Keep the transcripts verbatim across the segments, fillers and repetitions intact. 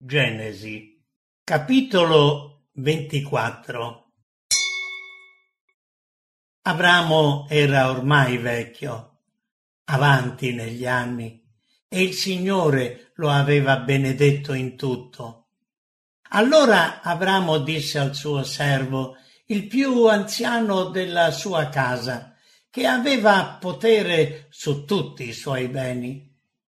Genesi, capitolo ventiquattro. Abramo era ormai vecchio, avanti negli anni, e il Signore lo aveva benedetto in tutto. Allora Abramo disse al suo servo, il più anziano della sua casa, che aveva potere su tutti i suoi beni: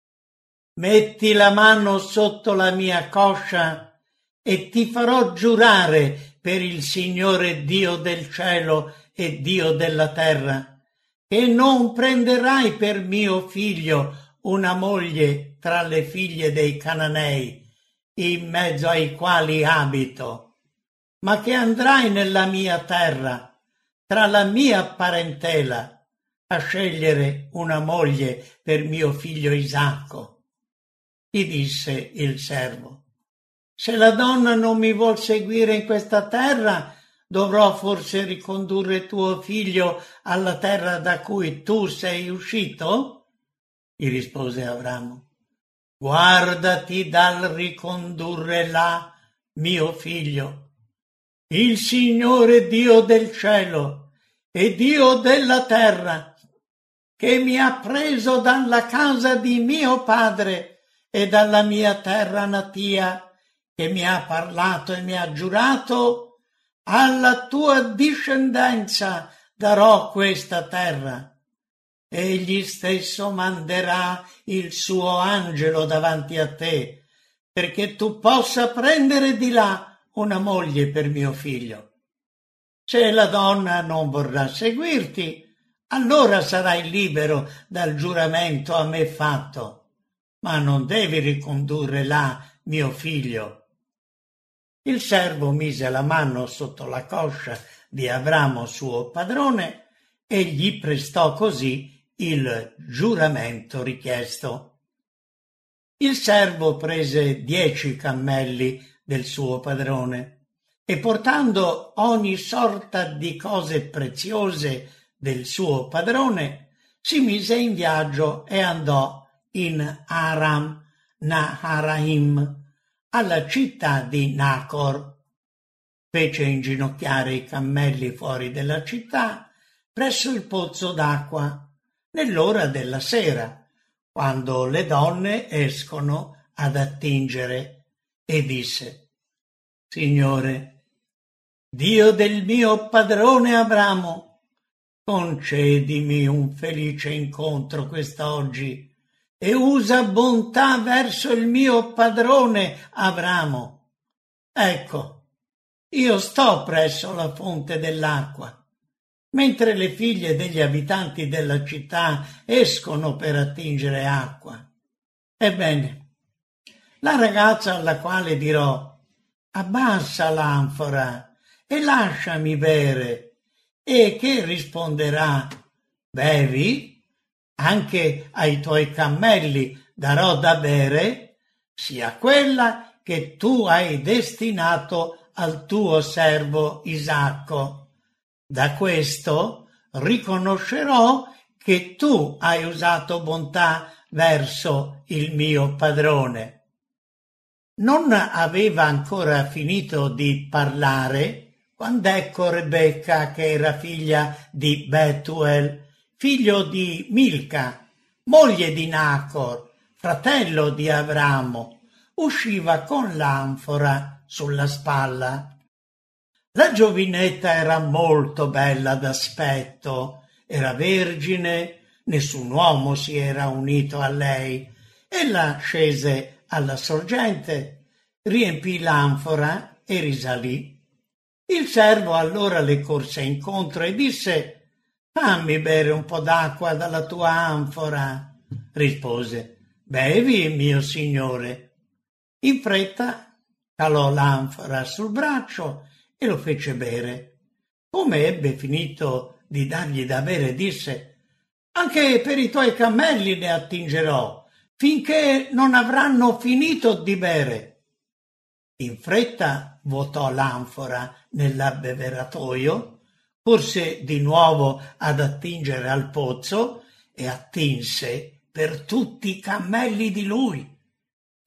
metti la mano sotto la mia coscia e ti farò giurare per il Signore Dio del cielo e Dio della terra, che non prenderai per mio figlio una moglie tra le figlie dei Cananei, in mezzo ai quali abito, ma che andrai nella mia terra, tra la mia parentela, a scegliere una moglie per mio figlio Isacco. Gli disse il servo: se la donna non mi vuol seguire in questa terra, dovrò forse ricondurre tuo figlio alla terra da cui tu sei uscito? Gli rispose Abramo: guardati dal ricondurre là mio figlio. Il Signore Dio del cielo e Dio della terra, che mi ha preso dalla casa di mio padre e dalla mia terra natia, che mi ha parlato e mi ha giurato, alla tua discendenza darò questa terra. Egli stesso manderà il suo angelo davanti a te, perché tu possa prendere di là una moglie per mio figlio. Se la donna non vorrà seguirti, allora sarai libero dal giuramento a me fatto, ma non devi ricondurre là mio figlio. Il servo mise la mano sotto la coscia di Abramo suo padrone e gli prestò così il giuramento richiesto. Il servo prese dieci cammelli del suo padrone e, portando ogni sorta di cose preziose del suo padrone, si mise in viaggio e andò in Aram Naharaim, alla città di Nacor. Fece inginocchiare i cammelli fuori della città, presso il pozzo d'acqua, nell'ora della sera, quando le donne escono ad attingere, e disse: Signore, Dio del mio padrone Abramo, concedimi un felice incontro quest'oggi e usa bontà verso il mio padrone Abramo. Ecco, io sto presso la fonte dell'acqua, mentre le figlie degli abitanti della città escono per attingere acqua. Ebbene, la ragazza alla quale dirò: abbassa l'anfora e lasciami bere, e che risponderà: bevi? Anche ai tuoi cammelli darò da bere, sia quella che tu hai destinato al tuo servo Isacco. Da questo riconoscerò che tu hai usato bontà verso il mio padrone. Non aveva ancora finito di parlare quando ecco Rebecca, che era figlia di Betuel, figlio di Milca, moglie di Nacor, fratello di Abramo, usciva con l'anfora sulla spalla. La giovinetta era molto bella d'aspetto, era vergine, nessun uomo si era unito a lei. Ella scese alla sorgente, riempì l'anfora e risalì. Il servo allora le corse incontro e disse: fammi bere un po' d'acqua dalla tua anfora. Rispose: bevi, mio signore. In fretta calò l'anfora sul braccio e lo fece bere. Come ebbe finito di dargli da bere, disse: anche per i tuoi cammelli ne attingerò, finché non avranno finito di bere. In fretta vuotò l'anfora nell'abbeveratoio, corse di nuovo ad attingere al pozzo e attinse per tutti i cammelli di lui.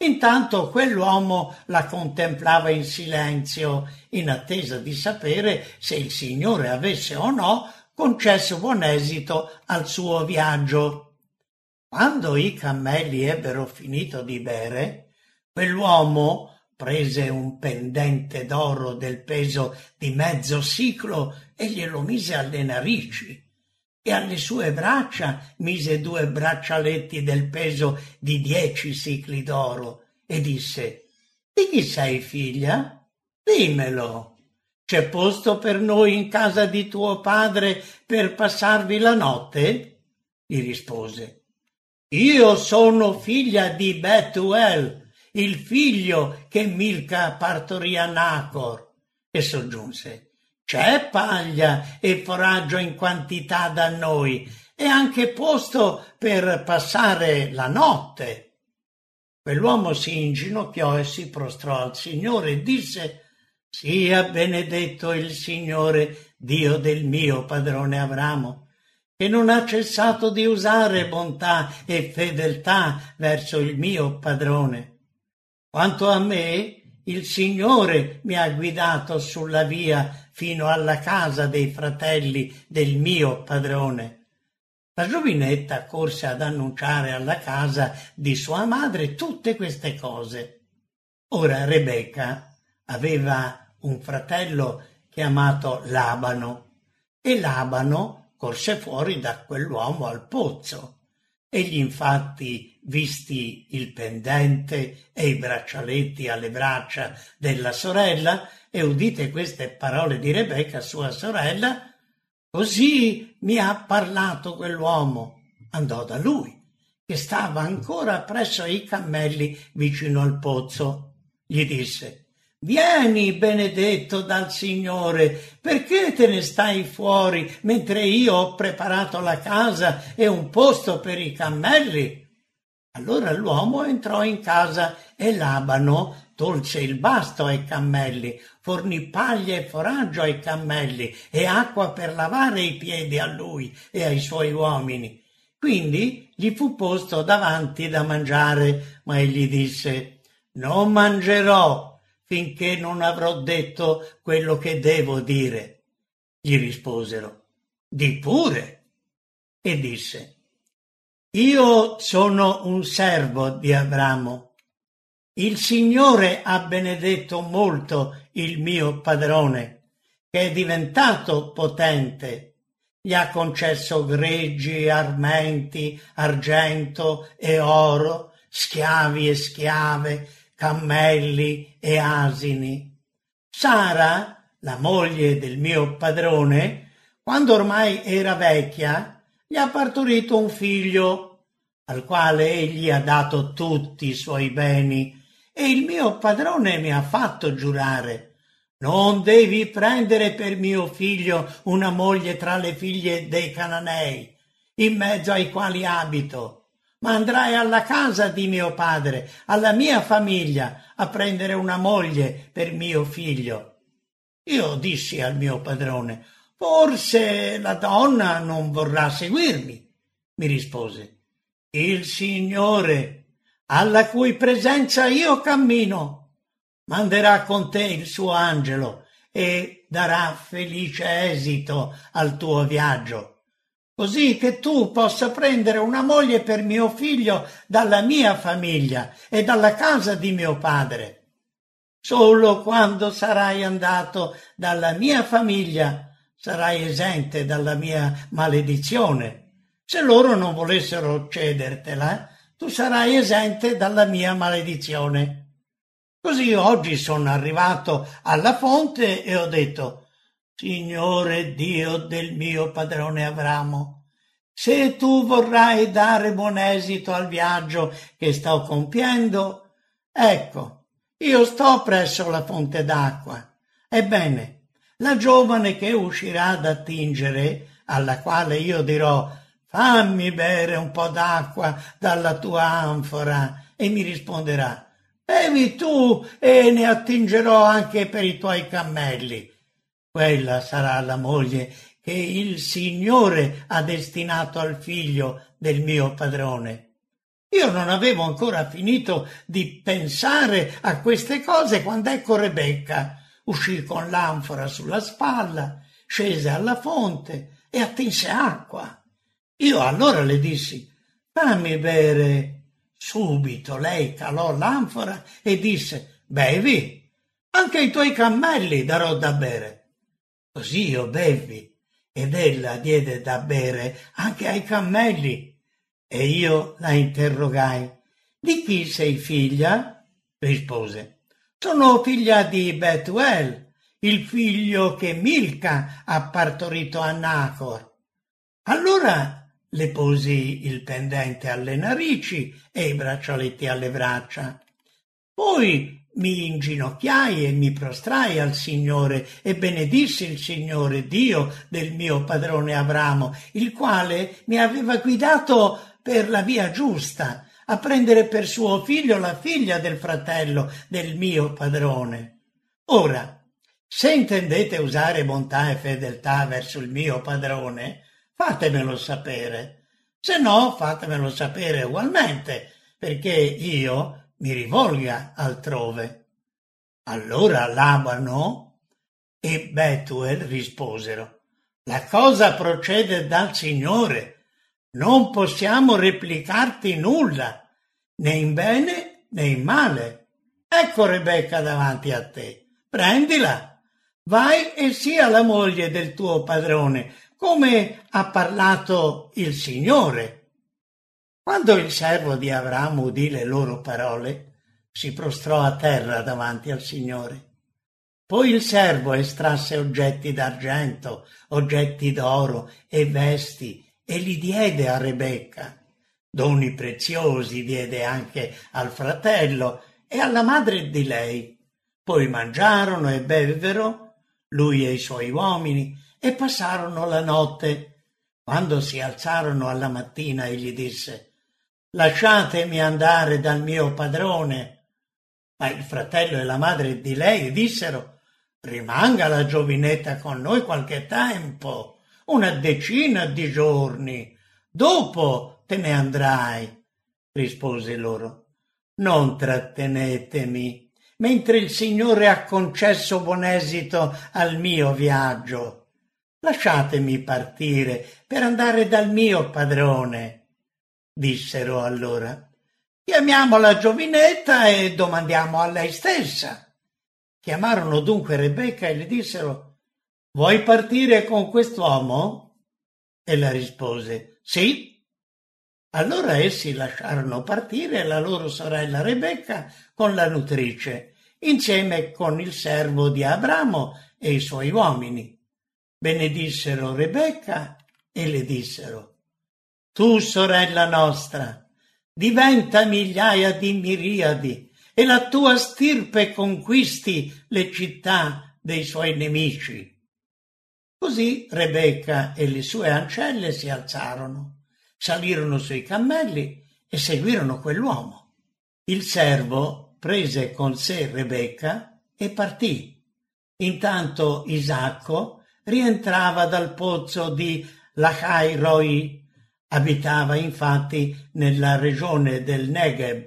Intanto quell'uomo la contemplava in silenzio, in attesa di sapere se il Signore avesse o no concesso buon esito al suo viaggio. Quando i cammelli ebbero finito di bere, quell'uomo prese un pendente d'oro del peso di mezzo siclo e glielo mise alle narici, e alle sue braccia mise due braccialetti del peso di dieci sicli d'oro e disse: «Di chi sei figlia? Dimmelo. C'è posto per noi in casa di tuo padre per passarvi la notte?» Gli rispose: «Io sono figlia di Betuel, il figlio che Milca partorì a Nacor». E soggiunse: «C'è paglia e foraggio in quantità da noi e anche posto per passare la notte». Quell'uomo si inginocchiò e si prostrò al Signore e disse: «Sia benedetto il Signore, Dio del mio padrone Abramo, che non ha cessato di usare bontà e fedeltà verso il mio padrone. Quanto a me, il Signore mi ha guidato sulla via fino alla casa dei fratelli del mio padrone». La giovinetta corse ad annunciare alla casa di sua madre tutte queste cose. Ora Rebecca aveva un fratello chiamato Labano, e Labano corse fuori da quell'uomo al pozzo. Egli infatti, visti il pendente e i braccialetti alle braccia della sorella, e udite queste parole di Rebecca, sua sorella: «Così mi ha parlato quell'uomo», andò da lui, che stava ancora presso i cammelli vicino al pozzo. Gli disse: «Vieni, benedetto dal Signore, perché te ne stai fuori mentre io ho preparato la casa e un posto per i cammelli?» Allora l'uomo entrò in casa e Labano tolse il basto ai cammelli, fornì paglia e foraggio ai cammelli e acqua per lavare i piedi a lui e ai suoi uomini. Quindi gli fu posto davanti da mangiare, ma egli disse: «Non mangerò finché non avrò detto quello che devo dire». Gli risposero: «Di pure». E disse: «Io sono un servo di Abramo. Il Signore ha benedetto molto il mio padrone, che è diventato potente. Gli ha concesso greggi, armenti, argento e oro, schiavi e schiave, cammelli e asini. Sara, la moglie del mio padrone, quando ormai era vecchia, gli ha partorito un figlio, al quale egli ha dato tutti i suoi beni, e il mio padrone mi ha fatto giurare: non devi prendere per mio figlio una moglie tra le figlie dei Cananei, in mezzo ai quali abito, ma andrai alla casa di mio padre, alla mia famiglia, a prendere una moglie per mio figlio. Io dissi al mio padrone: forse la donna non vorrà seguirmi. Mi rispose: il Signore, alla cui presenza io cammino, manderà con te il suo angelo e darà felice esito al tuo viaggio, così che tu possa prendere una moglie per mio figlio dalla mia famiglia e dalla casa di mio padre. Solo quando sarai andato dalla mia famiglia sarai esente dalla mia maledizione. Se loro non volessero cedertela, tu sarai esente dalla mia maledizione. Così oggi sono arrivato alla fonte e ho detto: Signore Dio del mio padrone Abramo, se tu vorrai dare buon esito al viaggio che sto compiendo, ecco, io sto presso la fonte d'acqua. Ebbene, la giovane che uscirà ad attingere, alla quale io dirò: fammi bere un po' d'acqua dalla tua anfora, e mi risponderà: bevi tu e ne attingerò anche per i tuoi cammelli. Quella sarà la moglie che il Signore ha destinato al figlio del mio padrone. Io non avevo ancora finito di pensare a queste cose quando ecco Rebecca uscì con l'anfora sulla spalla, scese alla fonte e attinse acqua. Io allora le dissi: fammi bere. Subito lei calò l'anfora e disse: bevi, anche ai tuoi cammelli darò da bere. Così io bevi ed ella diede da bere anche ai cammelli. E io la interrogai: di chi sei figlia? Rispose: sono figlia di Betuel, il figlio che Milca ha partorito a Nacor. Allora le posi il pendente alle narici e i braccialetti alle braccia. Poi mi inginocchiai e mi prostrai al Signore e benedissi il Signore Dio del mio padrone Abramo, il quale mi aveva guidato per la via giusta, a prendere per suo figlio la figlia del fratello del mio padrone. Ora, se intendete usare bontà e fedeltà verso il mio padrone, fatemelo sapere, se no fatemelo sapere ugualmente, perché io mi rivolga altrove. Allora Labano e Betuel risposero: la cosa procede dal Signore, non possiamo replicarti nulla, né in bene né in male. Ecco Rebecca davanti a te, prendila, vai e sia la moglie del tuo padrone, come ha parlato il Signore. Quando il servo di Abramo udì le loro parole, si prostrò a terra davanti al Signore. Poi il servo estrasse oggetti d'argento, oggetti d'oro e vesti e li diede a Rebecca. Doni preziosi diede anche al fratello e alla madre di lei. Poi mangiarono e bevvero, lui e i suoi uomini, e passarono la notte. Quando si alzarono alla mattina, egli disse: lasciatemi andare dal mio padrone. Ma il fratello e la madre di lei dissero: rimanga la giovinetta con noi qualche tempo, una decina di giorni, dopo te ne andrai. Rispose loro: non trattenetemi, mentre il Signore ha concesso buon esito al mio viaggio. Lasciatemi partire per andare dal mio padrone. Dissero allora: chiamiamo la giovinetta e domandiamo a lei stessa. Chiamarono dunque Rebecca e le dissero: vuoi partire con quest'uomo? Ella rispose: sì. Allora essi lasciarono partire la loro sorella Rebecca con la nutrice, insieme con il servo di Abramo e i suoi uomini. Benedissero Rebecca e le dissero: tu, sorella nostra, diventa migliaia di miriadi e la tua stirpe conquisti le città dei suoi nemici. Così Rebecca e le sue ancelle si alzarono, salirono sui cammelli e seguirono quell'uomo. Il servo prese con sé Rebecca e partì. Intanto Isacco rientrava dal pozzo di Lahai Roi. Abitava infatti nella regione del Negev.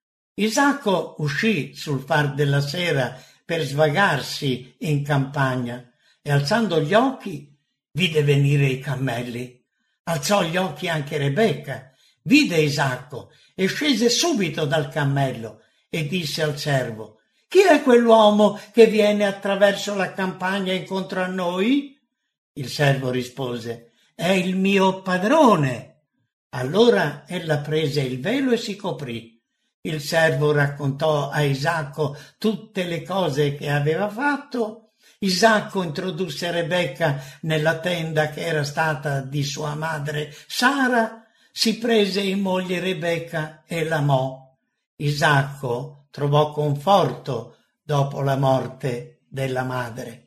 Isacco uscì sul far della sera per svagarsi in campagna e alzando gli occhi vide venire i cammelli. Alzò gli occhi anche Rebecca, vide Isacco e scese subito dal cammello e disse al servo: chi è quell'uomo che viene attraverso la campagna incontro a noi? Il servo rispose: è il mio padrone. Allora ella prese il velo e si coprì. Il servo raccontò a Isacco tutte le cose che aveva fatto. Isacco introdusse Rebecca nella tenda che era stata di sua madre Sara, si prese in moglie Rebecca e l'amò. Isacco trovò conforto dopo la morte della madre.